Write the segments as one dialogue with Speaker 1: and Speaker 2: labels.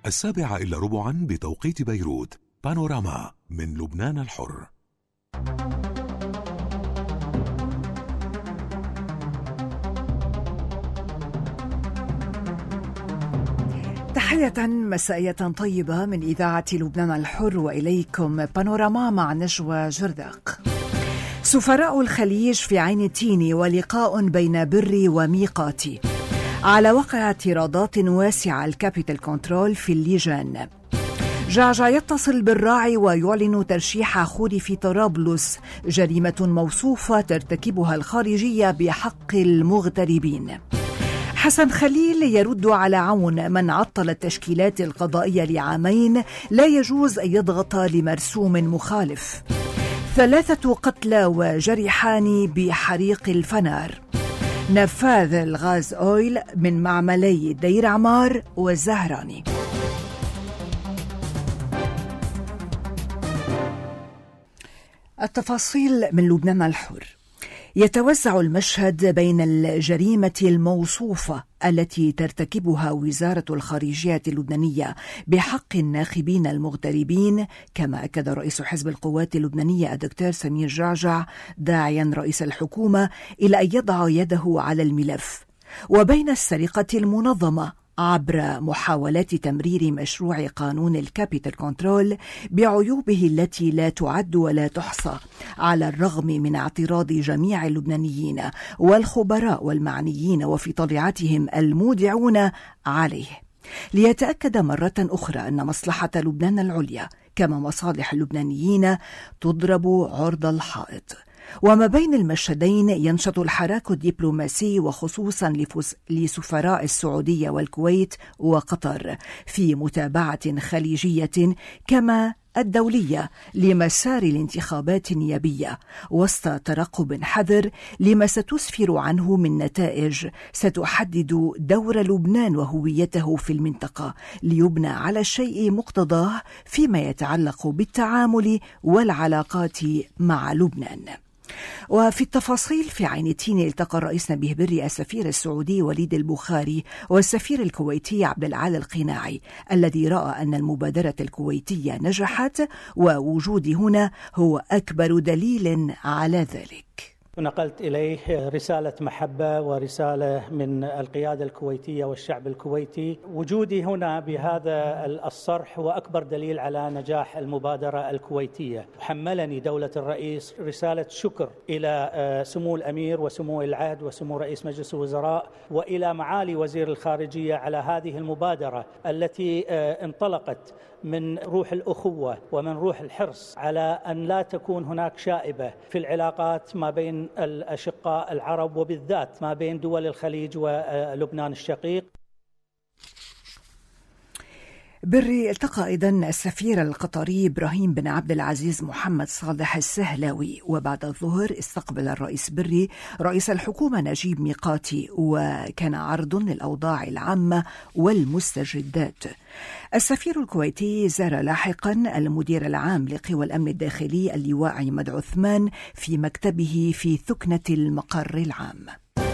Speaker 1: 7:15 بتوقيت بيروت. بانوراما من لبنان الحر.
Speaker 2: تحية مسائية طيبة من إذاعة لبنان الحر، وإليكم بانوراما مع نجوى جرداق. سفراء الخليج في عين التين ولقاء بين بري وميقاتي. على وقع اعتراضات واسعة الكابيتال كنترول في اللجان. جعجع يتصل بالراعي ويعلن ترشيح خوري في طرابلس. جريمة موصوفة ترتكبها الخارجية بحق المغتربين. حسن خليل يرد على عون من عطل التشكيلات القضائية لعامين. لا يجوز أن يضغط لمرسوم مخالف. 3 قتلى وجرحان بحريق الفنار. نفاذ الغاز أويل من معملي دير عمار والزهراني. التفاصيل من لبنان الحر. يتوزع المشهد بين الجريمة الموصوفة التي ترتكبها وزارة الخارجية اللبنانية بحق الناخبين المغتربين، كما أكد رئيس حزب القوات اللبنانية الدكتور سمير جعجع داعيا رئيس الحكومة إلى أن يضع يده على الملف، وبين السرقة المنظمة عبر محاولات تمرير مشروع قانون الكابيتال كنترول بعيوبه التي لا تعد ولا تحصى، على الرغم من اعتراض جميع اللبنانيين والخبراء والمعنيين وفي طليعتهم المودعون عليه، ليتأكد مرة أخرى أن مصلحة لبنان العليا كما مصالح اللبنانيين تضرب عرض الحائط. وما بين المشهدين ينشط الحراك الدبلوماسي، وخصوصا لسفراء السعودية والكويت وقطر في متابعة خليجية كما الدولية لمسار الانتخابات النيابية، وسط ترقب حذر لما ستسفر عنه من نتائج ستحدد دور لبنان وهويته في المنطقة، ليبنى على الشيء مقتضاه فيما يتعلق بالتعامل والعلاقات مع لبنان. وفي التفاصيل في عين التين التقى الرئيس نبيه بري السفير السعودي وليد البخاري والسفير الكويتي عبد العال القناعي، الذي رأى أن المبادرة الكويتية نجحت، ووجودي هنا هو أكبر دليل على ذلك.
Speaker 3: نقلت إليه رسالة محبة ورسالة من القيادة الكويتية والشعب الكويتي. وجودي هنا بهذا الصرح هو أكبر دليل على نجاح المبادرة الكويتية. حملني دولة الرئيس رسالة شكر إلى سمو الأمير وسمو العهد وسمو رئيس مجلس الوزراء وإلى معالي وزير الخارجية على هذه المبادرة التي انطلقت من روح الأخوة ومن روح الحرص على أن لا تكون هناك شائبة في العلاقات ما بين الأشقاء العرب، وبالذات ما بين دول الخليج ولبنان الشقيق.
Speaker 2: بري التقى أيضا السفير القطري إبراهيم بن عبد العزيز محمد صالح السهلاوي. وبعد الظهر استقبل الرئيس بري رئيس الحكومة نجيب ميقاتي، وكان عرض للأوضاع العامة والمستجدات. السفير الكويتي زار لاحقا المدير العام لقوى الأمن الداخلي اللواء عماد عثمان في مكتبه في ثكنة المقر العام.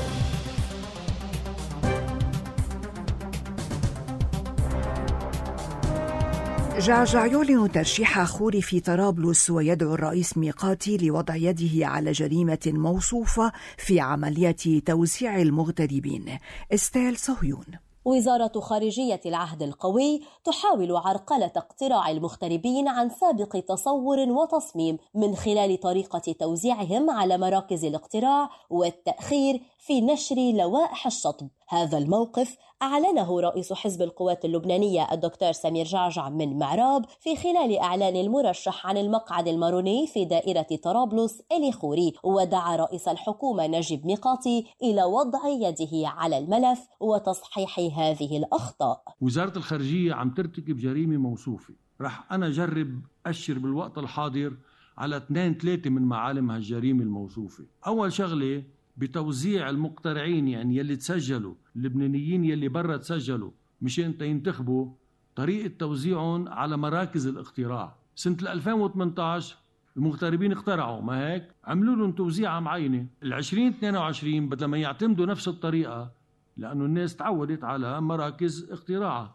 Speaker 2: جعجع يعلن ترشيح خوري في طرابلس، ويدعو الرئيس ميقاتي لوضع يده على جريمة موصوفة في عملية توزيع المغتربين. استيل صهيون.
Speaker 4: وزارة خارجية العهد القوي تحاول عرقلة اقتراع المغتربين عن سابق تصور وتصميم من خلال طريقة توزيعهم على مراكز الاقتراع والتأخير في نشر لوائح الشطب. هذا الموقف أعلنه رئيس حزب القوات اللبنانية الدكتور سمير جعجع من معراب في خلال إعلان المرشح عن المقعد الماروني في دائرة طرابلس إلي خوري، ودعا رئيس الحكومة نجيب ميقاتي إلى وضع يده على الملف وتصحيح هذه الأخطاء.
Speaker 5: وزارة الخارجية عم ترتكب جريمة موصوفة. رح أنا أجرب أشر بالوقت الحاضر على 2-3 من معالم هالجريمة الموصوفة. أول شغلة بتوزيع المقترعين، يعني يلي تسجلوا، اللبنانيين يلي برا تسجلوا مشان ينتخبوا، طريقة توزيعهم على مراكز الاقتراع. سنة 2018 المغتربين اقترعوا، ما هيك؟ عملوا لهم توزيعة معينة. 2022 بدل ما يعتمدوا نفس الطريقة، لأنه الناس تعودت على مراكز اقتراعها،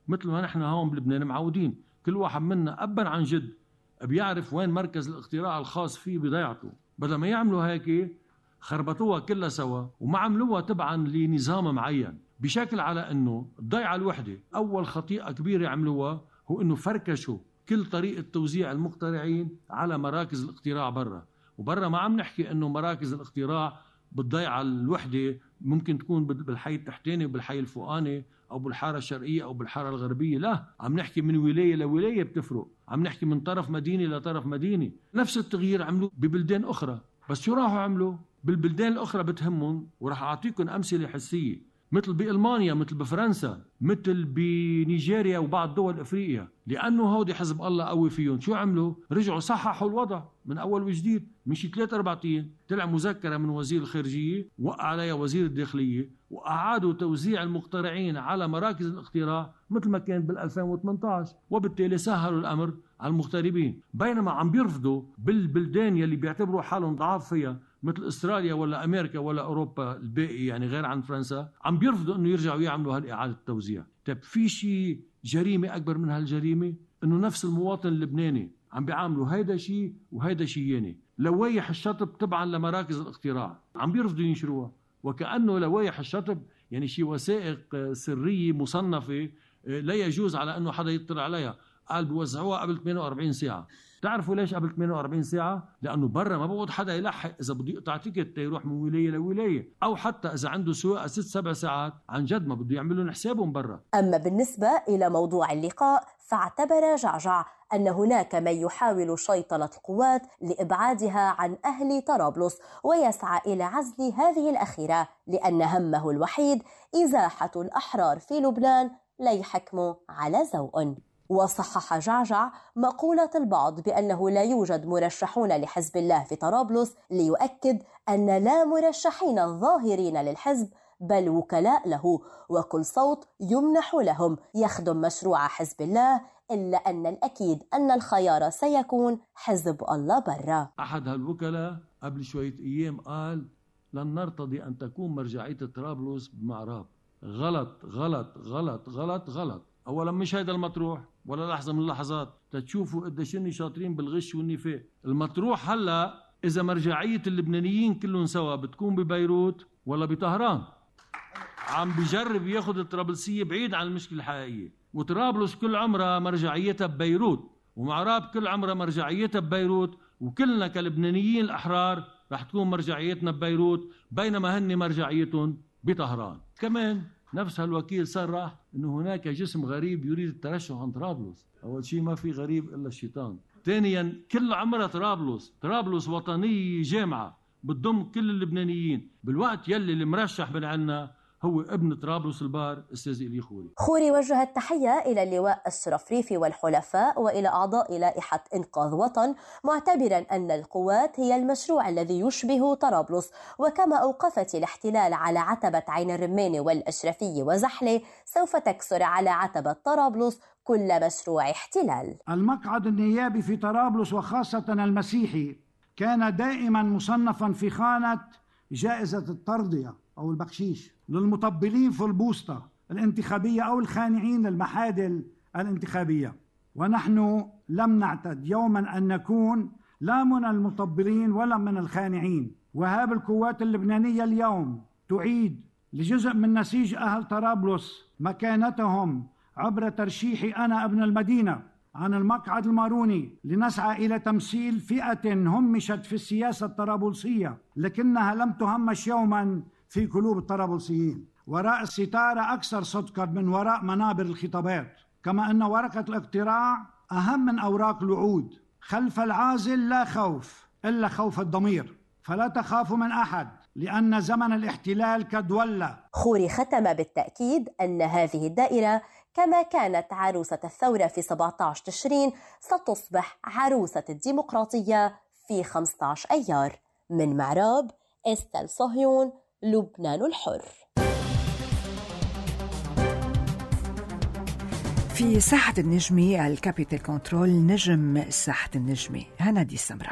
Speaker 5: مثل ما نحن هون بلبنان معودين، كل واحد منا أبا عن جد بيعرف وين مركز الاقتراع الخاص فيه بضيعته. بدل ما يعملوا هيك خربطوها كلها سوا وما عملوها تبعا لنظام معين، بشكل على أنه الضيعة الوحدة أول خطيئة كبيرة عملوها هو أنه فركشوا كل طريقة توزيع المقترعين على مراكز الاقتراع برا. وبرا ما عم نحكي أنه مراكز الاقتراع بالضيعة الوحدة ممكن تكون بالحي التحتاني وبالحي الفوقاني أو بالحارة الشرقية أو بالحارة الغربية، لا، عم نحكي من ولاية لولاية بتفرق، عم نحكي من طرف مدينة لطرف مدينة. نفس التغيير عملوه ببلدان أخرى، بس شو راحوا عملوا؟ بالبلدان الأخرى بتهمهم، وراح أعطيكم أمثلة حسية، مثل بألمانيا، مثل بفرنسا، مثل بنيجيريا وبعض دول أفريقيا، لأنه هودي حزب الله قوي فيهم. شو عملوا؟ رجعوا صححوا الوضع من أول وجديد. مشي 3-4 أيام طلع مذكرة من وزير الخارجية وقع عليها وزير الداخلية، وأعادوا توزيع المقترعين على مراكز الاقتراع مثل ما كان بال2018، وبالتالي سهلوا الأمر على المغتربين. بينما عم بيرفضوا بالبلدان يلي بيعتبروا حالهم ضعاف فيها مثل استراليا ولا امريكا ولا اوروبا الباقي، يعني غير عن فرنسا، عم بيرفضوا انه يرجعوا يعملوا هالاعاده التوزيع. طيب في شيء جريمه اكبر من هالجريمه؟ انه نفس المواطن اللبناني عم بيعاملوا هيدا شيء وهيدا شيء يعني. لوائح الشطب تبعا لمراكز الاقتراع عم بيرفضوا ينشروها، وكأنه لوائح الشطب يعني شيء وثائق سريه مصنفه لا يجوز على انه حدا يطلع عليها. قال بيوزعوها قبل 48 ساعه. تعرفوا ليش قبل 48 ساعة؟ لأنه برا ما بقعد حدا يلحق إذا بده يقطع تيكت يروح من ولاية لولاية، أو حتى إذا عنده سواقة 6-7 ساعات عن جد ما بده يعملون حسابهم برا.
Speaker 4: أما بالنسبة إلى موضوع اللقاء، فاعتبر جعجع أن هناك من يحاول شيطنة القوات لإبعادها عن أهل طرابلس، ويسعى إلى عزل هذه الأخيرة لأن همه الوحيد إزاحة الأحرار في لبنان ليحكموا على ذوق. وصحح جعجع مقولة البعض بأنه لا يوجد مرشحون لحزب الله في طرابلس، ليؤكد أن لا مرشحين ظاهرين للحزب بل وكلاء له، وكل صوت يمنح لهم يخدم مشروع حزب الله، إلا أن الأكيد أن الخيار سيكون حزب الله برا.
Speaker 5: أحد هالوكلاء قبل شوية أيام قال لن نرتضي أن تكون مرجعية طرابلس بمعراب. غلط غلط غلط غلط غلط. أولا مش هيدا المطروح ولا لحظة من اللحظات تتشوفوا قديش إني شاطرين بالغش والنفاق. المطروح هلا إذا مرجعية اللبنانيين كلهم سوا بتكون ببيروت ولا بطهران. عم بيجرب ياخد الطرابلسية بعيد عن المشكلة الحقيقية. وطرابلس كل عمرها مرجعيتها ببيروت، ومعراب كل عمرها مرجعيتها ببيروت، وكلنا كلبنانيين الأحرار رح تكون مرجعيتنا ببيروت، بينما هن مرجعيتهم بطهران. كمان نفس هالوكيل صرح انه هناك جسم غريب يريد الترشح عن طرابلس. اول شيء ما في غريب الا الشيطان. ثانيا كل عمرها طرابلس وطنيه جامعه بتضم كل اللبنانيين، بالوقت يلي المرشح من عنا هو ابن طرابلس البار استاذ إلي خوري.
Speaker 4: خوري وجه التحية إلى اللواء الشرفريفي والحلفاء وإلى أعضاء لائحة إنقاذ وطن، معتبرا أن القوات هي المشروع الذي يشبه طرابلس، وكما أوقفت الاحتلال على عتبة عين الرمان والأشرفية وزحلة، سوف تكسر على عتبة طرابلس كل مشروع احتلال.
Speaker 6: المقعد النيابي في طرابلس وخاصة المسيحي كان دائما مصنفا في خانة جائزة الترضية أو البخشيش للمطبلين في البوسطة الانتخابية أو الخانعين للمحادل الانتخابية، ونحن لم نعتد يوما أن نكون لا من المطبلين ولا من الخانعين. وهاب القوات اللبنانية اليوم تعيد لجزء من نسيج أهل طرابلس مكانتهم عبر ترشيحي أنا ابن المدينة عن المقعد الماروني، لنسعى إلى تمثيل فئة همشت في السياسة الطرابلسية لكنها لم تهمش يوما في قلوب الطرابلسيين، وراء الستارة أكثر صدقا من وراء منابر الخطابات. كما أن ورقة الاقتراع أهم من أوراق الوعود. خلف العازل لا خوف إلا خوف الضمير، فلا تخافوا من أحد لأن زمن الاحتلال قد ولى.
Speaker 4: خوري ختم بالتأكيد أن هذه الدائرة كما كانت عروسة الثورة في 17 تشرين ستصبح عروسة الديمقراطية في 15 أيار. من معراب، استل صهيون، لبنان الحر.
Speaker 2: في ساحة النجمي الكابيتال كنترول نجم ساحة النجمي هنادي السمرة.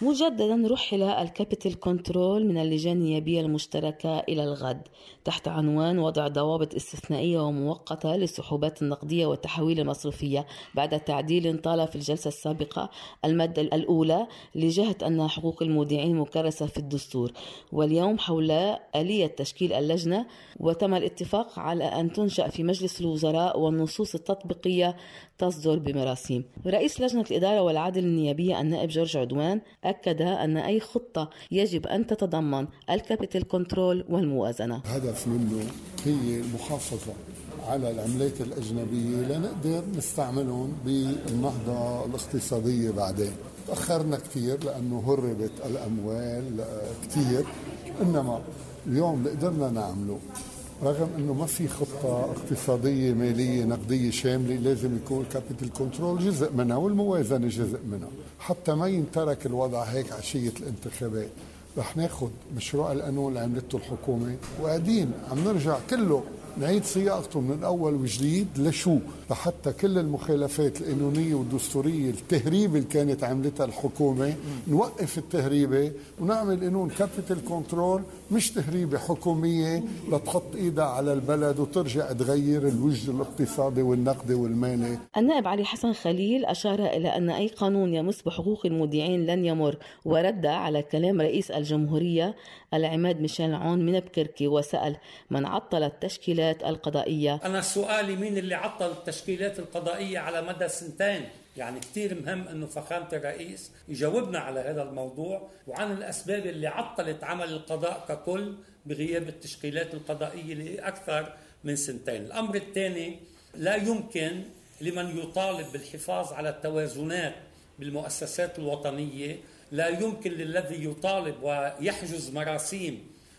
Speaker 7: مجددا رحل الكابيتال كنترول من اللجان النيابية المشتركة إلى الغد تحت عنوان وضع ضوابط استثنائية ومؤقتة للسحوبات النقدية والتحويل المصرفية بعد تعديل طال في الجلسة السابقة المادة الأولى لجهة أن حقوق المودعين مكرسة في الدستور، واليوم حول آلية تشكيل اللجنة، وتم الاتفاق على أن تنشأ في مجلس الوزراء والنصوص التطبيقية تصدر بمراسيم. رئيس لجنة الإدارة والعدل النيابية النائب جورج عدوان أكد أن أي خطة يجب أن تتضمن الكابيتال كنترول والموازنة.
Speaker 8: الهدف منه هي المحافظة على العملات الأجنبية لنقدر نستعملهم بالنهضة الاقتصادية بعدين. تأخرنا كتير لأنه هربت الأموال كتير، إنما اليوم اللي قدرنا نعمله رغم أنه ما في خطة اقتصادية مالية نقدية شاملة، لازم يكون الكابيتال كنترول جزء منها والموازنة جزء منها حتى ما ينترك الوضع هيك عشية الانتخابات. رح ناخد مشروع القانون اللي عملته الحكومة وقاعدين عم نرجع كله نعيد صياغته من الأول وجديد لشو لحتى كل المخالفات القانونية والدستورية التهريبة اللي كانت عملتها الحكومة نوقف التهريبة ونعمل قانون كابيتال كنترول مش تهريبة حكومية لتحط إيدها على البلد وترجع تغير الوجه الاقتصادي والنقدي والمالي.
Speaker 7: النائب علي حسن خليل أشار إلى أن أي قانون يمس بحقوق المودعين لن يمر، ورد على كلام رئيس الجمهورية العماد ميشيل عون من بكركي وسأل من عطل التشكيلات القضائية.
Speaker 9: أنا سؤالي مين اللي عطل التشكيلات القضائية على مدى سنتين؟ يعني كتير مهم أنه فخامة الرئيس يجاوبنا على هذا الموضوع وعن الأسباب اللي عطلت عمل القضاء ككل بغياب التشكيلات القضائية لأكثر من سنتين. الأمر الثاني، لا يمكن لمن يطالب بالحفاظ على التوازنات بالمؤسسات الوطنية، لا يمكن للذي يطالب ويحجز مراسيم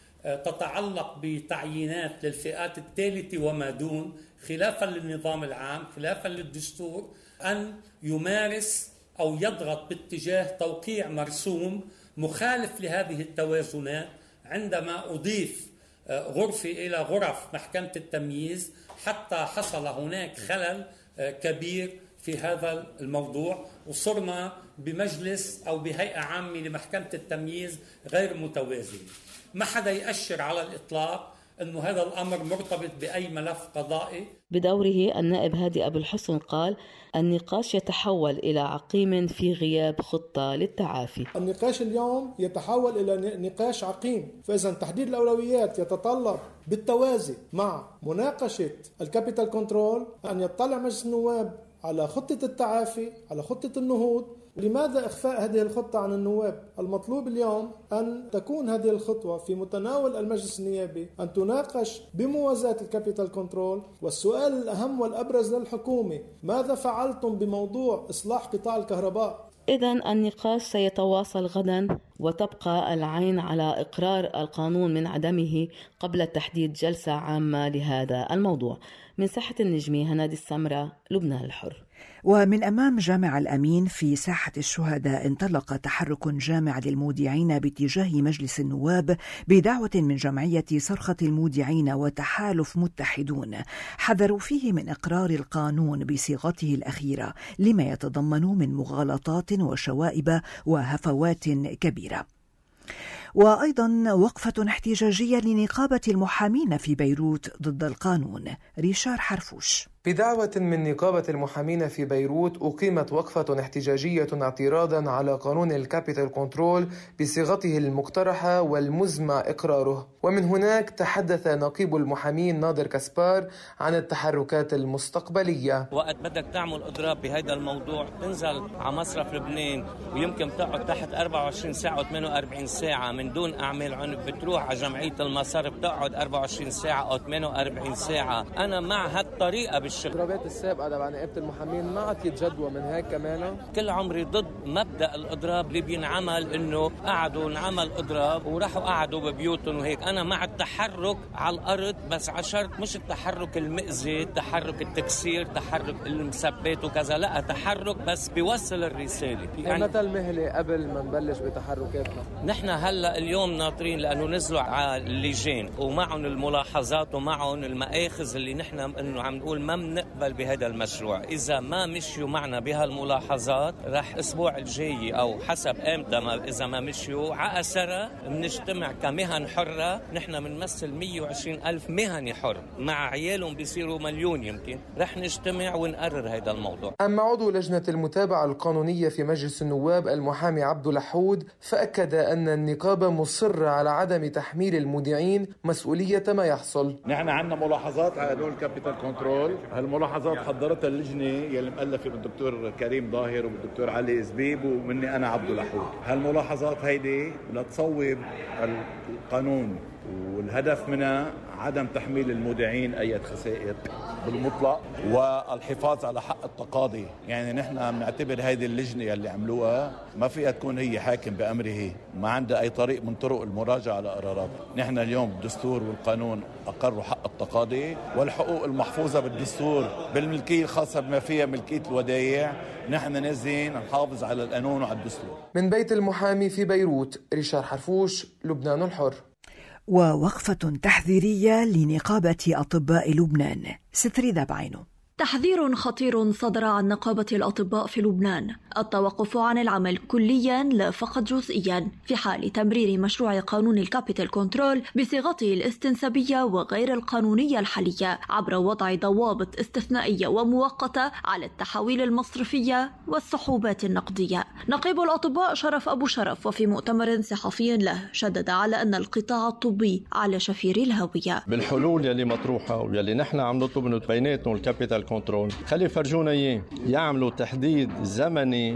Speaker 9: تتعلق بتعيينات للفئات الثالثة وما دون خلافا للنظام العام خلافا للدستور أن يمارس أو يضغط باتجاه توقيع مرسوم مخالف لهذه التوازنات عندما أضيف غرفة إلى غرف محكمة التمييز حتى حصل هناك خلل كبير في هذا الموضوع وصرنا بمجلس أو بهيئة عامة لمحكمة التمييز غير متوازنة. ما حدا يأشر على الإطلاق أنه هذا الأمر مرتبط بأي ملف قضائي.
Speaker 7: بدوره النائب هادي أبو الحسن قال النقاش يتحول إلى عقيم في غياب خطة للتعافي.
Speaker 10: النقاش اليوم يتحول إلى نقاش عقيم، فإذا تحديد الأولويات يتطلب بالتوازي مع مناقشة الكابيتال كنترول أن يطلع مجلس النواب على خطة التعافي، على خطة النهوض. لماذا إخفاء هذه الخطة عن النواب؟ المطلوب اليوم أن تكون هذه الخطوة في متناول المجلس النيابي، أن تناقش بموازاة الكابيتال كنترول. والسؤال الأهم والأبرز للحكومة، ماذا فعلتم بموضوع إصلاح قطاع الكهرباء؟
Speaker 7: إذن النقاش سيتواصل غدا، وتبقى العين على إقرار القانون من عدمه قبل تحديد جلسة عامة لهذا الموضوع. من ساحة النجمي، هنادي السمرة، لبنان الحر.
Speaker 2: ومن أمام جامع الأمين في ساحة الشهداء انطلق تحرك جامع للمودعين باتجاه مجلس النواب بدعوة من جمعية صرخة المودعين وتحالف متحدون، حذروا فيه من إقرار القانون بصيغته الأخيرة لما يتضمن من مغالطات وشوائب وهفوات كبيرة. وأيضا وقفة احتجاجية لنقابة المحامين في بيروت ضد القانون. ريشار حرفوش.
Speaker 11: بدعوة من نقابة المحامين في بيروت أقيمت وقفة احتجاجية اعتراضا على قانون الكابيتال كنترول بصيغته المقترحة والمزمع إقراره. ومن هناك تحدث نقيب المحامين نادر كاسبار عن التحركات المستقبلية.
Speaker 12: وقت بدك تعمل إضراب بهذا الموضوع تنزل على مصرف لبنان ويمكن تقعد تحت 24 ساعة و48 ساعة من دون أعمال عنف، بتروح على جمعية المصارف تقعد 24 ساعة أو 48 ساعة. أنا مع هالطريقة
Speaker 11: الإضرابات السابقة تبع نقابة المحامين ما عطيت جدوى من هيك كمان.
Speaker 12: كل عمري ضد مبدأ الإضراب اللي بينعمل إنه قعدوا نعمل إضراب وراحوا قعدوا ببيوتهم وهيك. أنا مع التحرك على الأرض بس عشرت مش التحرك المئزي، تحرك التكسير، تحرك المثبات وكذا، لا تحرك بس بيوصل الرسالة.
Speaker 11: يعني متى المهلة قبل ما نبلش بتحركاتنا؟
Speaker 12: نحن هلا اليوم ناطرين لأنه نزلوا على اللجان ومعهم الملاحظات ومعهم المآخذ اللي نحن إنه عم نقول ما نقبل بهذا المشروع. إذا ما مشيوا معنا بهالملاحظات رح أسبوع الجاي أو حسب إمتى إذا ما مشيوا عأسرة بنجتمع كمهن حرة. نحن بنمثل 120,000 مهني حر مع عيالهم بيصيروا مليون يمكن. رح نجتمع ونقرر هذا الموضوع.
Speaker 11: أما عضو لجنة المتابعة القانونية في مجلس النواب المحامي عبد لحود فأكد أن النقابة مصرة على عدم تحميل المودعين مسؤولية ما يحصل.
Speaker 13: نحن عندنا ملاحظات على دول الكابيتال كنترول. هالملاحظات حضرتها اللجنة يلي مؤلفة بالدكتور كريم ظاهر وبالدكتور علي زبيب ومني أنا عبد لحود. هالملاحظات هيدي لتصوب القانون والهدف منها عدم تحميل المودعين أي خسائر بالمطلق والحفاظ على حق التقاضي. يعني نحن بنعتبر هذه اللجنة اللي عملوها ما فيها تكون هي حاكم بأمره، ما عندها أي طريق من طرق المراجعة على قرارات. نحن اليوم الدستور والقانون أقروا حق التقاضي والحقوق المحفوظة بالدستور بالملكية الخاصة بما فيها ملكية الودائع. نحن نازلين نحافظ على القانون وعلى الدستور.
Speaker 11: من بيت المحامي في بيروت، ريشار حرفوش، لبنان الحر.
Speaker 2: ووقفة تحذيرية لنقابة أطباء لبنان. ستريدة بعينه.
Speaker 14: تحذير خطير صدر عن نقابة الأطباء في لبنان: التوقف عن العمل كليا لا فقط جزئيا في حال تمرير مشروع قانون الكابيتال كنترول بصيغته الاستنسابية وغير القانونية الحالية عبر وضع ضوابط استثنائية ومؤقتة على التحويل المصرفية والسحوبات النقدية. نقيب الأطباء شرف أبو شرف وفي مؤتمر صحفي له شدد على أن القطاع الطبي على شفير الهاوية.
Speaker 15: بالحلول يلي مطروحة ويلي نحن عم نطلب انه بيناتهم الكابيتال كنترول خلي فرجونا اياه، يعملوا تحديد زمني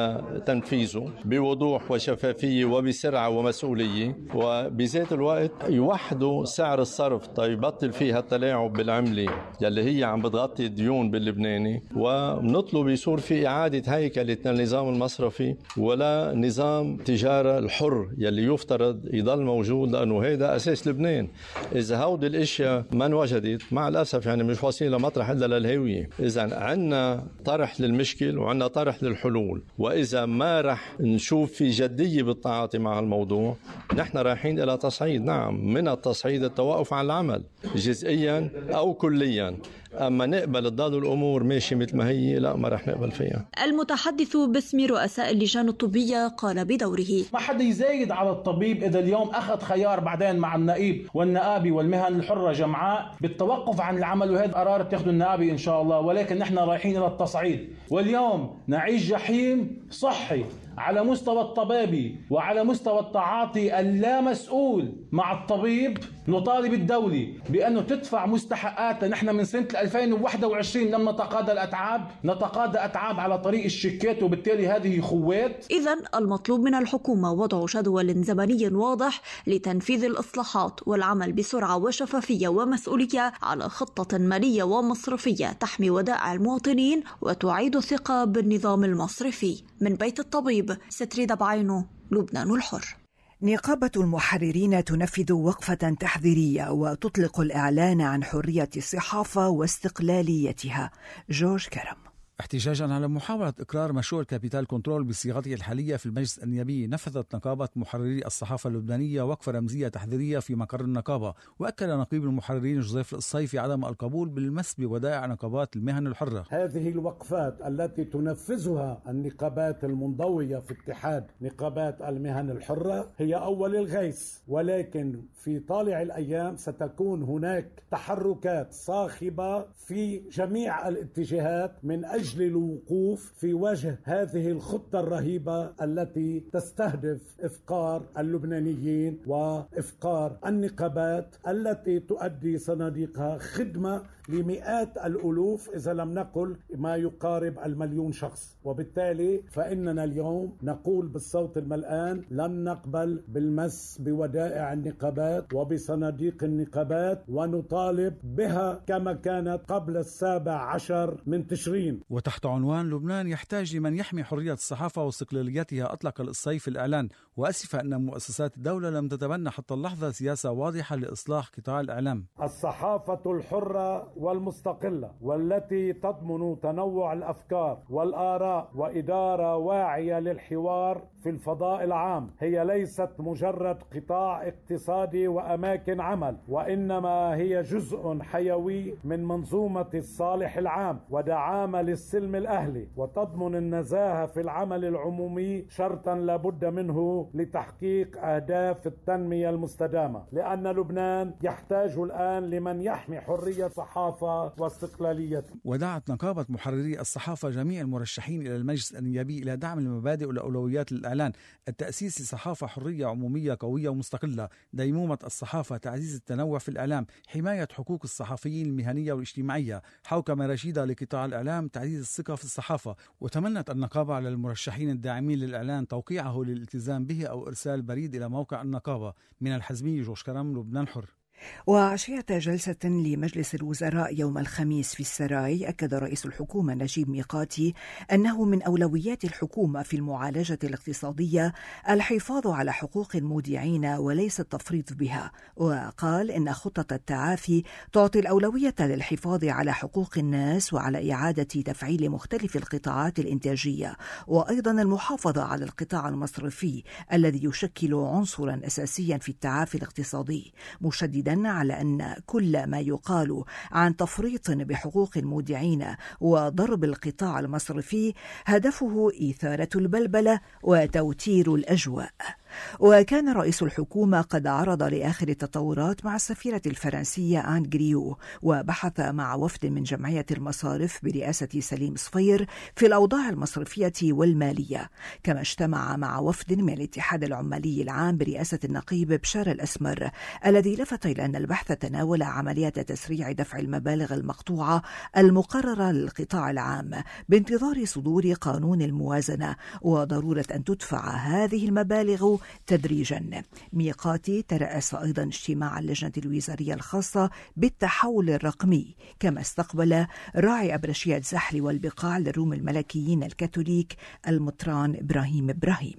Speaker 15: لتنفيذه بوضوح وشفافية وبسرعة ومسؤولية، وبذات الوقت يوحدوا سعر الصرف يبطل فيها التلاعب بالعملة يلي هي عم بتغطي الديون باللبناني، ونطلب يصير في إعادة هيكلة النظام المصرفي ولا نظام تجارة الحر يلي يفترض يضل موجود لأنه هذا أساس لبنان. إذا هودي الأشياء ما انوجدت مع الأسف يعني مش واصلين لمطرح إلا للهوية. إذا عنا طرح للمشكل وعنا طرح للحلول، وإذا ما رح نشوف في جدية بالتعاطي مع الموضوع نحن رايحين إلى تصعيد. نعم، من التصعيد التوقف عن العمل جزئيا أو كليا. أما نقبل تضل الأمور ماشي مثل ما هي، لا ما رح نقبل فيها.
Speaker 14: المتحدث باسم رؤساء اللجان الطبية قال بدوره:
Speaker 16: ما حدا يزايد على الطبيب إذا اليوم أخذ خيار بعدين مع النقيب والنقابي والمهن الحرة جمعاء بالتوقف عن العمل، وهذا قرار بتاخذوا النقابي إن شاء الله، ولكن نحن رايحين إلى التصعيد. واليوم نعيش جحيم صحي على مستوى الطبابي وعلى مستوى التعاطي اللامسؤول مع الطبيب. نطالب الدولة بأنه تدفع مستحقاتها. نحن من سنة 2021 لما نتقاضى الأتعاب نتقاضى أتعاب على طريق الشيكات، وبالتالي هذه خوات.
Speaker 14: إذن المطلوب من الحكومة وضع جدول زمني واضح لتنفيذ الإصلاحات والعمل بسرعة وشفافية ومسؤولية على خطة مالية ومصرفية تحمي ودائع المواطنين وتعيد الثقة بالنظام المصرفي. من بيت الطبيب، ستريدة بعينه، لبنان الحر.
Speaker 2: نقابة المحررين تنفذ وقفة تحذيرية وتطلق الإعلان عن حرية الصحافة واستقلاليتها. جورج كرم.
Speaker 17: احتجاجا على محاولة إقرار مشروع الكابيتال كنترول بصيغته الحالية في المجلس النيابي، نفذت نقابة محرري الصحافة اللبنانية وقفة رمزية تحذيرية في مقر النقابة. وأكد نقيب المحررين جوزيف القصيفي عدم القبول بالمس بودائع نقابات المهن الحرة.
Speaker 6: هذه الوقفات التي تنفذها النقابات المنضوية في اتحاد نقابات المهن الحرة هي أول الغيث، ولكن في طالع الأيام ستكون هناك تحركات صاخبة في جميع الاتجاهات من أجل الوقوف في وجه هذه الخطة الرهيبة التي تستهدف إفقار اللبنانيين وإفقار النقابات التي تؤدي صناديقها خدمة لمئات الألوف إذا لم نقل ما يقارب 1,000,000 شخص. وبالتالي فإننا اليوم نقول بالصوت الملآن لن نقبل بالمس بودائع النقابات وبصناديق النقابات، ونطالب بها كما كانت قبل 17 من تشرين.
Speaker 17: وتحت عنوان لبنان يحتاج لمن يحمي حرية الصحافة واستقلاليتها، أطلق القصيفي الإعلان وأسف أن مؤسسات الدولة لم تتبنى حتى اللحظة سياسة واضحة لإصلاح قطاع الإعلام.
Speaker 6: الصحافة الحرة والمستقلة والتي تضمن تنوع الأفكار والآراء وإدارة واعية للحوار في
Speaker 18: في الفضاء العام هي ليست مجرد قطاع اقتصادي وأماكن عمل، وإنما هي جزء حيوي من منظومة الصالح العام ودعامة للسلم الأهلي، وتضمن النزاهة في العمل العمومي شرطا لابد منه لتحقيق أهداف التنمية المستدامة، لأن لبنان يحتاج الآن لمن يحمي حرية الصحافة واستقلاليتها.
Speaker 17: ودعت نقابة محرري الصحافة جميع المرشحين إلى المجلس النيابي إلى دعم المبادئ والأولويات للإعلان، التأسيس لصحافة حرية عمومية قوية ومستقلة، ديمومة الصحافة، تعزيز التنوع في الإعلام، حماية حقوق الصحفيين المهنية والاجتماعية، حوكمة رشيدة لقطاع الإعلام، تعزيز الثقة في الصحافة. وتمنت النقابة على المرشحين الداعمين للإعلان توقيعه للالتزام به أو إرسال بريد إلى موقع النقابة. من الحزمية جورج كرم، لبنان حر.
Speaker 2: وعشية جلسة لمجلس الوزراء يوم الخميس في السراي، أكد رئيس الحكومة نجيب ميقاتي أنه من أولويات الحكومة في المعالجة الاقتصادية الحفاظ على حقوق المودعين وليس التفريط بها، وقال إن خطة التعافي تعطي الأولوية للحفاظ على حقوق الناس وعلى إعادة تفعيل مختلف القطاعات الإنتاجية، وأيضا المحافظة على القطاع المصرفي الذي يشكل عنصرا أساسيا في التعافي الاقتصادي، مشددا على أن كل ما يقال عن تفريط بحقوق المودعين وضرب القطاع المصرفي هدفه إثارة البلبلة وتوتير الأجواء. وكان رئيس الحكومة قد عرض لآخر التطورات مع السفيرة الفرنسية آن جريو، وبحث مع وفد من جمعية المصارف برئاسة سليم صفير في الأوضاع المصرفية والمالية، كما اجتمع مع وفد من الاتحاد العمالي العام برئاسة النقيب بشار الأسمر، الذي لفت إلى أن البحث تناول عملية تسريع دفع المبالغ المقطوعة المقررة للقطاع العام بانتظار صدور قانون الموازنة، وضرورة أن تدفع هذه المبالغ تدريجا. ميقاتي ترأس أيضا اجتماع اللجنة الوزارية الخاصة بالتحول الرقمي، كما استقبل راعي أبرشية زحل والبقاع للروم الملكيين الكاثوليك المطران إبراهيم.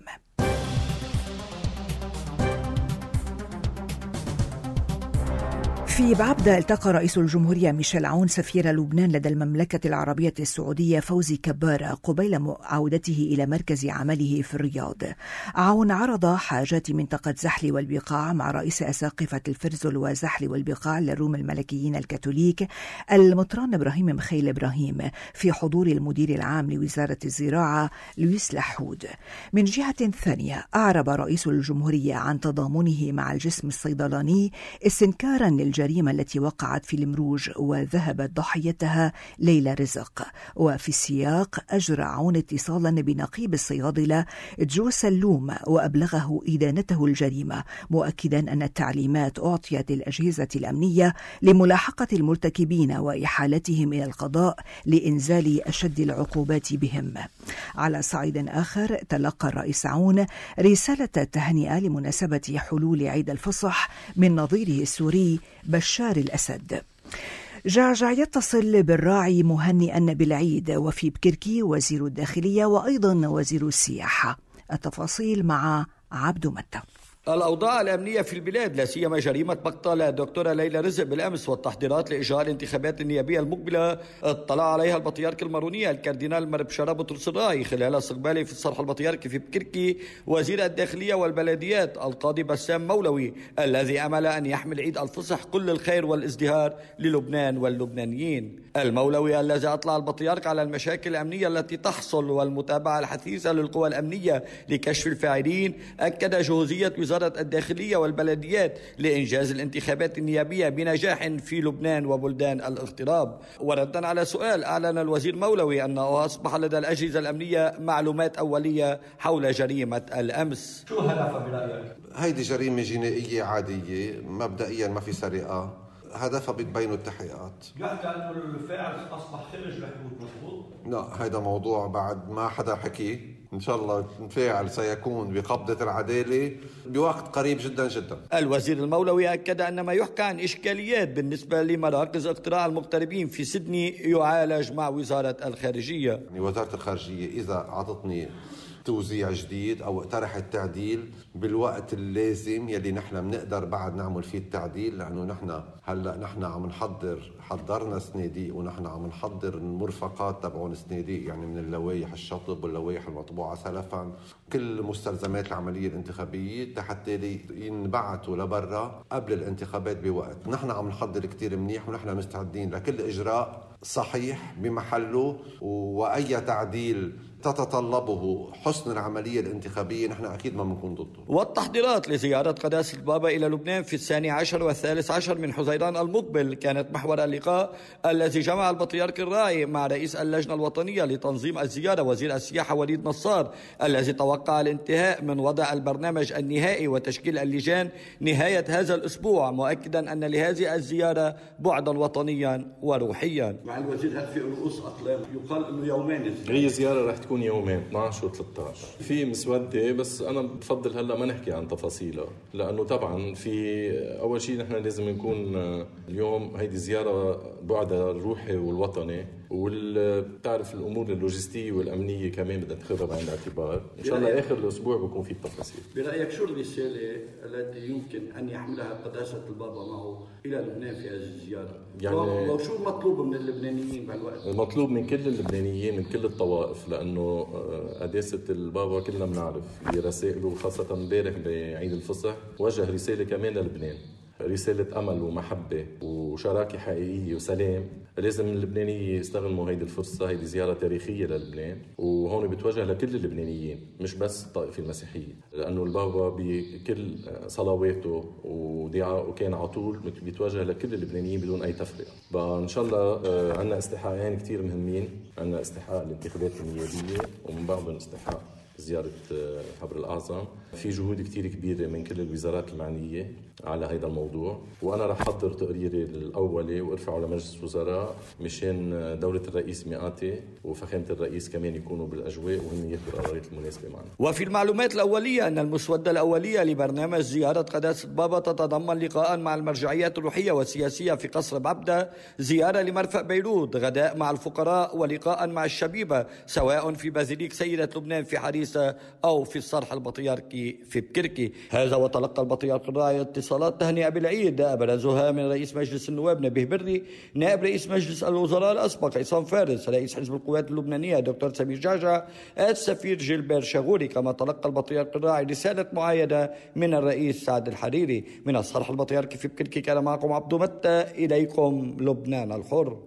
Speaker 2: في بعبدة التقى رئيس الجمهورية ميشيل عون سفير لبنان لدى المملكة العربية السعودية فوزي كبارة قبيل عودته إلى مركز عمله في الرياض. عون عرض حاجات منطقة زحل والبقاع مع رئيس أساقفة الفرزل وزحل والبقاع للروم الملكيين الكاثوليك المطران إبراهيم مخيل إبراهيم في حضور المدير العام لوزارة الزراعة لويس لحود. من جهة ثانية أعرب رئيس الجمهورية عن تضامنه مع الجسم الصيدلاني استنكارا للجريمة التي وقعت في المروج وذهبت ضحيتها ليلى رزق. وفي السياق أجرى عون اتصالا بنقيب الصيادلة جو سلوم وأبلغه إدانته الجريمة، مؤكدا أن التعليمات أعطيت للأجهزة الأمنية لملاحقة المرتكبين وإحالتهم إلى القضاء لإنزال أشد العقوبات بهم. على صعيد آخر تلقى الرئيس عون رسالة تهنئة لمناسبة حلول عيد الفصح من نظيره السوري بشار الأسد. جعجع يتصل بالراعي مهنئا بالعيد، وفي بكركي وزير الداخلية وأيضا وزير السياحة. التفاصيل مع عبد متى.
Speaker 19: الأوضاع الأمنية في البلاد لا سيما جريمة مقتل الدكتورة ليلى رزق بالأمس والتحضيرات لإجراء الانتخابات النيابية المقبلة اطلع عليها البطريرك المارونية الكاردينال مربشارة بطرس الراعي خلال استقباله في الصرح البطريركي في بكركي وزير الداخلية والبلديات القاضي بسام مولوي، الذي أمل أن يحمل عيد الفصح كل الخير والازدهار للبنان واللبنانيين. المولوي الذي أطلع البطريرك على المشاكل الأمنية التي تحصل والمتابعة الحثيثة للقوى الأمنية لكشف الفاعلين، أكد جهوزية وزارة الداخلية والبلديات لإنجاز الانتخابات النيابية بنجاح في لبنان وبلدان الاغتراب. وردا على سؤال، أعلن الوزير مولوي أنه أصبح لدى الأجهزة الأمنية معلومات أولية حول جريمة الأمس.
Speaker 20: شو هدفها برأيك؟
Speaker 21: هيدي جريمة جنائية عادية، مبدئيا ما في سرقة، هدفها بتبينوا التحقيقات.
Speaker 20: يحكى أنه الفاعل أصبح خارج الحدود، مضبوط؟
Speaker 21: لا، هذا موضوع بعد ما حدا حكي. إن شاء الله الفاعل سيكون بقبضة العدالة بوقت قريب جدا جدا.
Speaker 19: الوزير المولوي أكد أن ما يحكى عن إشكاليات بالنسبة لمراكز اقتراع المغتربين في سيدني يعالج مع وزارة الخارجية.
Speaker 21: وزارة الخارجية إذا أعطتني توزيع جديد أو اقترح التعديل بالوقت اللازم يلي نحن بنقدر بعد نعمل فيه التعديل، لأنه نحن عم حضرنا سناديق ونحن عم نحضر المرفقات تبعون سناديق، يعني من اللوائح الشطب واللوائح المطبوعة سلفا، كل مستلزمات العملية الانتخابية حتى ينبعثوا لبرا قبل الانتخابات بوقت. نحن عم نحضر كتير منيح ونحن مستعدين لكل إجراء صحيح بمحله، وأي تعديل تتطلبه حسن العملية الانتخابية نحن أكيد ما بنكون ضده.
Speaker 19: والتحضيرات لزيارة قداسة البابا إلى لبنان في 12 و13 من حزيران المقبل كانت محور اللقاء الذي جمع البطريرك الراعي مع رئيس اللجنة الوطنية لتنظيم الزيارة وزير السياحة وليد نصار، الذي توقع الانتهاء من وضع البرنامج النهائي وتشكيل اللجان نهاية هذا الأسبوع، مؤكدا أن لهذه الزيارة بعدا وطنيا وروحيا.
Speaker 20: مع الوزير هل في رؤوس أقلام؟ يقال أنه يومين
Speaker 1: هي زيارة رح تكون يومين 12 و13 في مسودة، بس أنا بفضل هلا ما نحكي عن تفاصيلها، لأنه طبعا في أول شيء نحن لازم نكون اليوم هيدي زيارة بعدها الروحي والوطني، وبتعرف الأمور اللوجستية والأمنية كمان بدها تاخذها بعين الاعتبار. إن شاء الله آخر الأسبوع بكون في التفاصيل.
Speaker 20: برأيك شو الرسالة التي يمكن أن يحملها قداسة البابا معه إلى لبنان في هذه الزيارة؟ يعني وشو المطلوب من اللبنانيين بهالوقت؟
Speaker 1: المطلوب من كل اللبنانيين من كل الطوائف، لأنه قداسة البابا كلنا بنعرف برسائله، خاصة امبارح بعيد الفصح وجه رسالة كمان للبنان، رسالة أمل ومحبة وشراكة حقيقية وسلام. لازم اللبنانيين يستغلوا هيدي الفرصة، هيدي زيارة تاريخية للبنان، وهون بتوجه لكل اللبنانيين مش بس الطائفة المسيحية، لأنه البابا بكل صلواته ودعائه كان على طول بيتوجه لكل اللبنانيين بدون أي تفرقة. فإن شاء الله عنا استحقاقين كتير مهمين، عنا استحقاق الانتخابات النيابية ومن بعضهم استحقاق زيارة حبر الأعظم. في جهود كتير كبيرة من كل الوزارات المعنية على هذا الموضوع، وأنا رح أحضر تقريري الأولي وأرفعه لمجلس الوزراء مشان دولة الرئيس مئاتي وفخامة الرئيس كمان يكونوا بالأجواء وهم ياخذوا القرارات المناسبة معنا.
Speaker 19: وفي المعلومات الأولية أن المسودة الأولية لبرنامج زيارة قداسة بابا تتضمن لقاء مع المرجعيات الروحية والسياسية في قصر بعبدة، زيارة لمرفأ بيروت، غداء مع الفقراء، ولقاء مع الشبيبة سواء في بازيليك سيدة لبنان في حريسة أو في الصرح البطريركي في بكركي. هذا وتلقى البطريرك الراعي اتصالات تهنئة بالعيد أبرزها من رئيس مجلس النواب نبيه بري، نائب رئيس مجلس الوزراء الأسبق عصام فارس، رئيس حزب القوات اللبنانية دكتور سمير جعجع، السفير جيلبير شاغوري. كما تلقى البطريرك الراعي رسالة معايدة من الرئيس سعد الحريري. من الصرح البطريركي في بكركي كان معكم عبدو متى، إليكم لبنان الحر.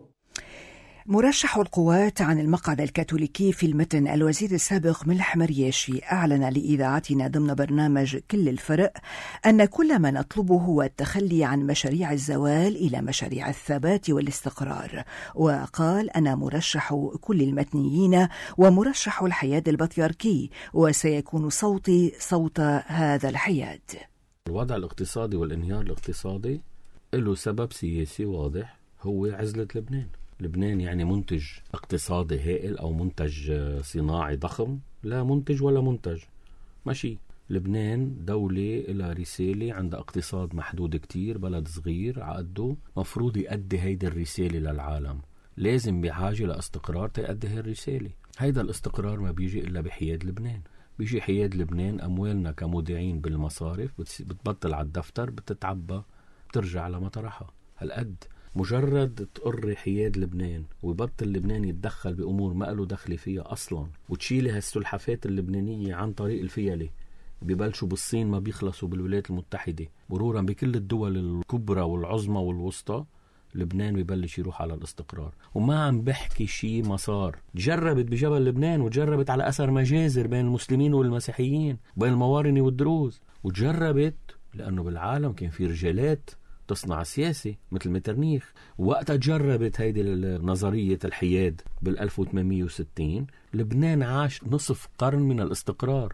Speaker 2: مرشح القوات عن المقعد الكاثوليكي في المتن الوزير السابق ملح مرياشي أعلن لإذاعتنا ضمن برنامج كل الفرق أن كل ما نطلبه هو التخلي عن مشاريع الزوال إلى مشاريع الثبات والاستقرار، وقال: أنا مرشح كل المتنيين ومرشح الحياد البطريركي، وسيكون صوتي صوت هذا الحياد.
Speaker 22: الوضع الاقتصادي والانهيار الاقتصادي له سبب سياسي واضح، هو عزلة لبنان. لبنان يعني منتج اقتصادي هائل أو منتج صناعي ضخم؟ لا منتج ولا منتج، ماشي. لبنان دولة إلى رسالة، عندها اقتصاد محدود كتير، بلد صغير عقده، مفروض يؤدي هيدا الرسالة للعالم، لازم بحاجة لاستقرار تأدي هاي الرسالة. هيدا الاستقرار ما بيجي إلا بحياد لبنان. بيجي حياد لبنان، أموالنا كمودعين بالمصارف بتبطل على الدفتر، بتتعبى، بترجع لمطرحها. هالقد مجرد تقر حياد لبنان ويبطل لبنان يتدخل بأمور ما له دخل فيها أصلا، وتشيلي هالسلحفات اللبنانية عن طريق الفيلة، ببلشوا بالصين ما بيخلصوا بالولايات المتحدة، مرورا بكل الدول الكبرى والعظمى والوسطى، لبنان بيبلش يروح على الاستقرار. وما عم بحكي شيء مسار، جربت بجبل لبنان وجربت على أثر مجازر بين المسلمين والمسيحيين، بين الموارنة والدروز، وجربت لأنه بالعالم كان في رجالات تصنع سياسي مثل مترنيخ. وقتها جربت هيدي نظرية الحياد بال1860، لبنان عاش نصف قرن من الاستقرار.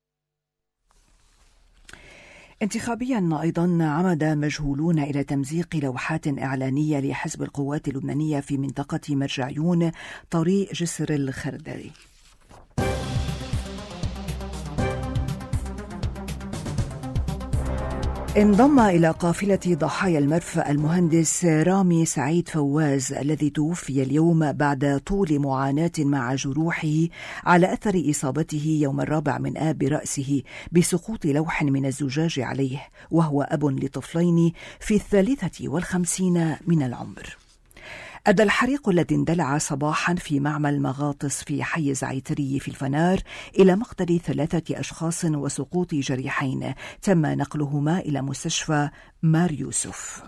Speaker 2: انتخابيا أيضا عمد مجهولون إلى تمزيق لوحات إعلانية لحزب القوات اللبنانية في منطقة مرجعيون طريق جسر الخردري. انضم إلى قافلة ضحايا المرفأ المهندس رامي سعيد فواز الذي توفي اليوم بعد طول معاناة مع جروحه على أثر إصابته يوم 4 آب برأسه بسقوط لوح من الزجاج عليه، وهو أب لطفلين في 53 من العمر. أدى الحريق الذي اندلع صباحا في معمل مغاطس في حي زعيتري في الفنار إلى مقتل 3 أشخاص وسقوط جريحين تم نقلهما إلى مستشفى مار يوسف.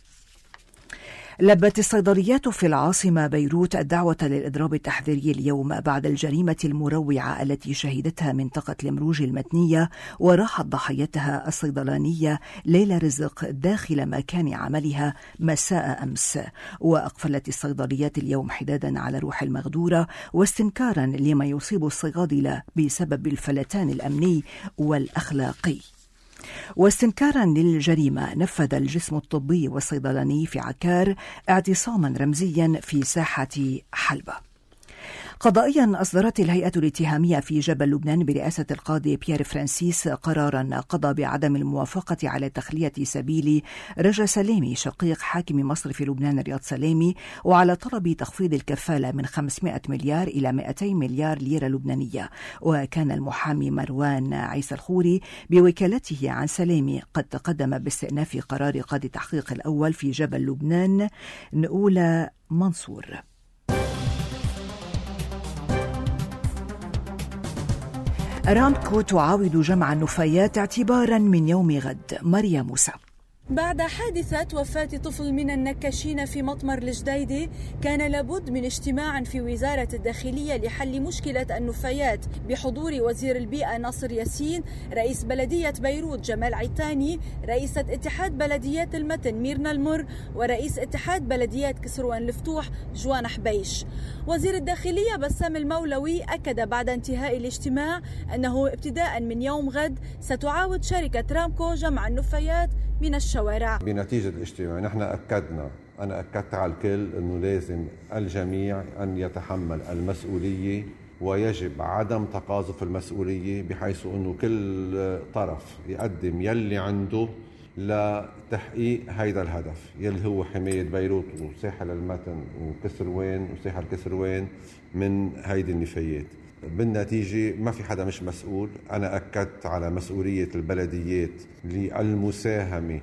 Speaker 2: لبت الصيدليات في العاصمة بيروت الدعوة للإضراب التحذيري اليوم بعد الجريمة المروعة التي شهدتها منطقة المروج المتنية وراحت ضحيتها الصيدلانية ليلى رزق داخل مكان عملها مساء أمس. وأقفلت الصيدليات اليوم حدادا على روح المغدورة واستنكارا لما يصيب الصيادلة بسبب الفلتان الأمني والأخلاقي. واستنكارا للجريمة نفذ الجسم الطبي والصيدلاني في عكار اعتصاما رمزيا في ساحة حلبة. قضائيا أصدرت الهيئة الاتهامية في جبل لبنان برئاسة القاضي بيير فرانسيس قرارا قضى بعدم الموافقة على تخلية سبيل رجا سلامي شقيق حاكم مصرف لبنان رياض سلامي، وعلى طلب تخفيض الكفالة من 500 مليار إلى 200 مليار ليرة لبنانية. وكان المحامي مروان عيسى الخوري بوكالته عن سلامي قد تقدم باستئناف قرار قاضي التحقيق الأول في جبل لبنان نقول منصور. أرامكو تعاود جمع النفايات اعتبارا من يوم غد. ماريا موسى.
Speaker 3: بعد حادثة وفاة طفل من النكاشين في مطمر الجديدة كان لابد من اجتماع في وزارة الداخلية لحل مشكلة النفايات بحضور وزير البيئة ناصر ياسين، رئيس بلدية بيروت جمال عيتاني، رئيسة اتحاد بلديات المتن ميرنا المر، ورئيس اتحاد بلديات كسروان الفتوح جوان حبيش. وزير الداخلية بسام المولوي أكد بعد انتهاء الاجتماع أنه ابتداء من يوم غد ستعاود شركة رامكو جمع النفايات من الشوارع.
Speaker 21: بنتيجة الاجتماع أنا أكدت على الكل أنه لازم الجميع أن يتحمل المسؤولية، ويجب عدم تقاذف المسؤولية بحيث أنه كل طرف يقدم يلي عنده لتحقيق هيدا الهدف يلي هو حماية بيروت وساحل المتن وكسروان وساحل كسروان من هيدي النفايات. بالنتيجة ما في حدا مش مسؤول. أنا أكدت على مسؤولية البلديات للمساهمة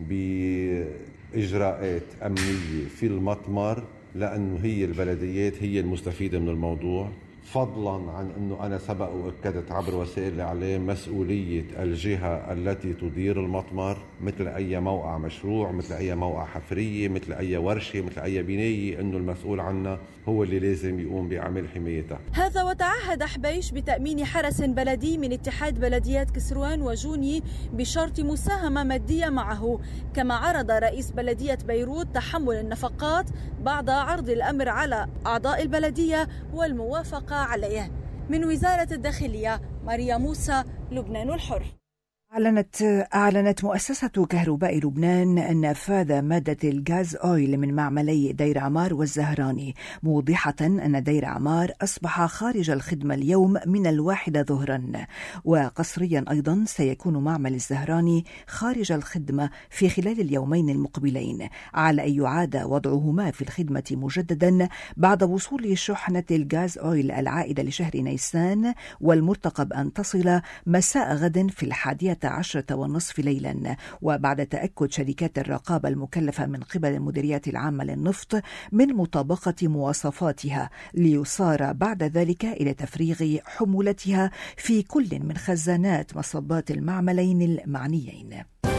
Speaker 21: بإجراءات أمنية في المطمر، لأنه هي البلديات هي المستفيدة من الموضوع، فضلا عن أنه أنا سبق وأكدت عبر وسائل الإعلام مسؤولية الجهة التي تدير المطمر مثل أي موقع مشروع، مثل أي موقع حفرية، مثل أي ورشة، مثل أي بناية، أنه المسؤول عنها هو اللي لازم يقوم بعمل حمايتها.
Speaker 3: هذا وتعهد حبيش بتأمين حرس بلدي من اتحاد بلديات كسروان وجوني بشرط مساهمة مادية معه. كما عرض رئيس بلدية بيروت تحمل النفقات بعد عرض الأمر على أعضاء البلدية والموافقة عليه. من وزارة الداخلية ماريا موسى، لبنان الحر.
Speaker 2: أعلنت مؤسسة كهرباء لبنان نفاذ مادة الغاز أويل من معملي دير عمار والزهراني، موضحة أن دير عمار أصبح خارج الخدمة اليوم من 1 ظهرا. وقصريا أيضا سيكون معمل الزهراني خارج الخدمة في خلال اليومين المقبلين، على أن يعاد وضعهما في الخدمة مجددا بعد وصول شحنة الغاز أويل العائدة لشهر نيسان، والمرتقب أن تصل مساء غد في 11:30 ليلا. وبعد تأكد شركات الرقابة المكلفة من قبل المديريات العامة للنفط من مطابقة مواصفاتها، ليصار بعد ذلك إلى تفريغ حمولتها في كل من خزانات مصبات المعملين المعنيين.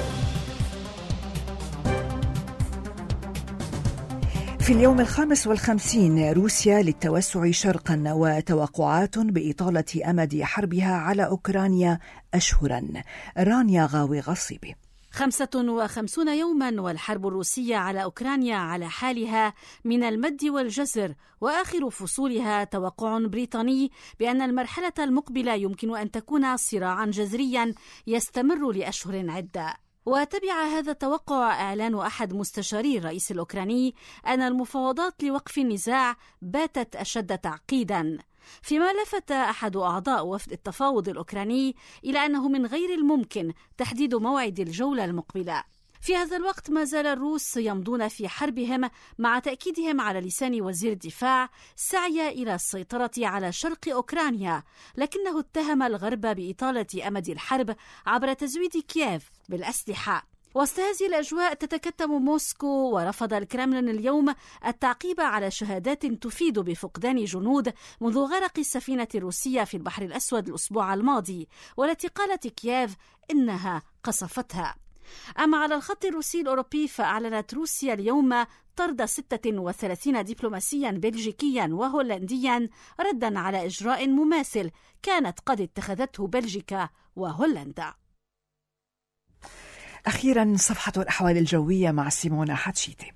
Speaker 2: في اليوم 55 روسيا للتوسع شرقا، وتوقعات بإطالة أمد حربها على أوكرانيا أشهرا. رانيا غاوي غصيبي.
Speaker 5: 55 يوما والحرب الروسية على أوكرانيا على حالها من المد والجزر، وآخر فصولها توقع بريطاني بأن المرحلة المقبلة يمكن أن تكون صراعا جذريا يستمر لأشهر عدة. وتبع هذا التوقع إعلان أحد مستشاري الرئيس الأوكراني أن المفاوضات لوقف النزاع باتت أشد تعقيدا، فيما لفت أحد أعضاء وفد التفاوض الأوكراني إلى أنه من غير الممكن تحديد موعد الجولة المقبلة. في هذا الوقت ما زال الروس يمضون في حربهم مع تأكيدهم على لسان وزير الدفاع سعي إلى السيطرة على شرق أوكرانيا، لكنه اتهم الغرب بإطالة أمد الحرب عبر تزويد كييف بالأسلحة. وسط هذه الأجواء تتكتم موسكو، ورفض الكرملين اليوم التعقيب على شهادات تفيد بفقدان جنود منذ غرق السفينة الروسية في البحر الأسود الأسبوع الماضي، والتي قالت كييف إنها قصفتها. أما على الخط الروسي الأوروبي فأعلنت روسيا اليوم طرد 36 دبلوماسيا بلجيكيا وهولنديا ردا على إجراء مماثل كانت قد اتخذته بلجيكا وهولندا.
Speaker 2: أخيرا صفحة الأحوال الجوية مع سيمونا حتشيتي.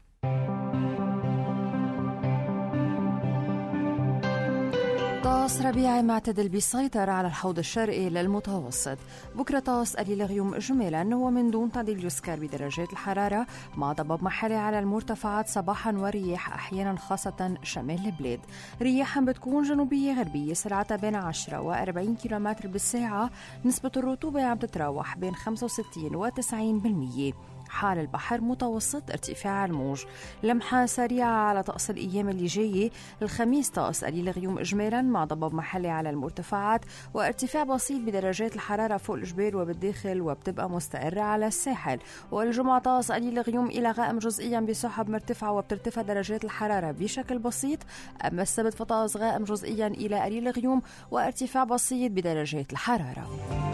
Speaker 4: طقس ربيعي معتدل بيسيطر على الحوض الشرقي للمتوسط. بكرة طقس قليل الغيوم إجمالا هو من دون تعديل يذكر بدرجات الحرارة، مع ضباب محلي على المرتفعات صباحا ورياح أحيانا خاصة شمال البلاد. رياح بتكون جنوبية غربية سرعتها بين 10 و40 كيلومتر بالساعة. نسبة الرطوبة عم تتراوح بين 65 و 90%. حال البحر متوسط ارتفاع الموج. لمحة سريعة على طقس الأيام اللي جاية. الخميس طقس قليل غيوم إجمالا مع ضباب محلي على المرتفعات وارتفاع بسيط بدرجات الحرارة فوق الجبال وبالداخل، وبتبقى مستقرة على الساحل. والجمعة طقس قليل غيوم إلى غائم جزئيا بسحب مرتفعة وبترتفع درجات الحرارة بشكل بسيط. أما السبت فطقس غائم جزئيا إلى قليل غيوم وارتفاع بسيط بدرجات الحرارة.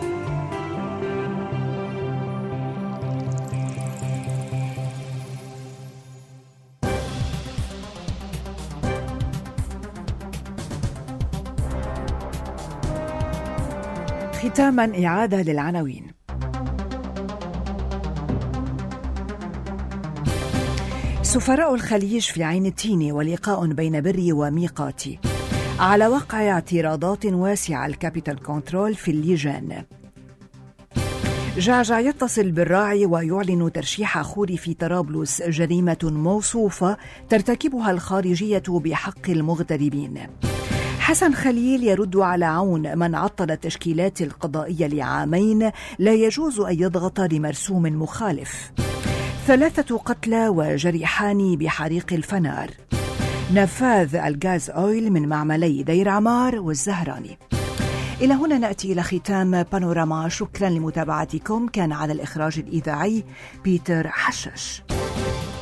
Speaker 2: ختاما إعادة للعناوين. سفراء الخليج في عين التيني ولقاء بين بري وميقاتي. على وقع اعتراضات واسعة الكابيتال كنترول في اللجان. جعجع يتصل بالراعي ويعلن ترشيح خوري في طرابلس، جريمة موصوفة ترتكبها الخارجية بحق المغتربين. حسن خليل يرد على عون من عطل التشكيلات القضائية لعامين، لا يجوز أن يضغط لمرسوم مخالف. 3 قتلى وجريحان بحريق الفنار. نفاذ الغاز أويل من معملي دير عمار والزهراني. إلى هنا نأتي إلى ختام بانوراما. شكرا لمتابعتكم. كان على الإخراج الإذاعي بيتر حشش.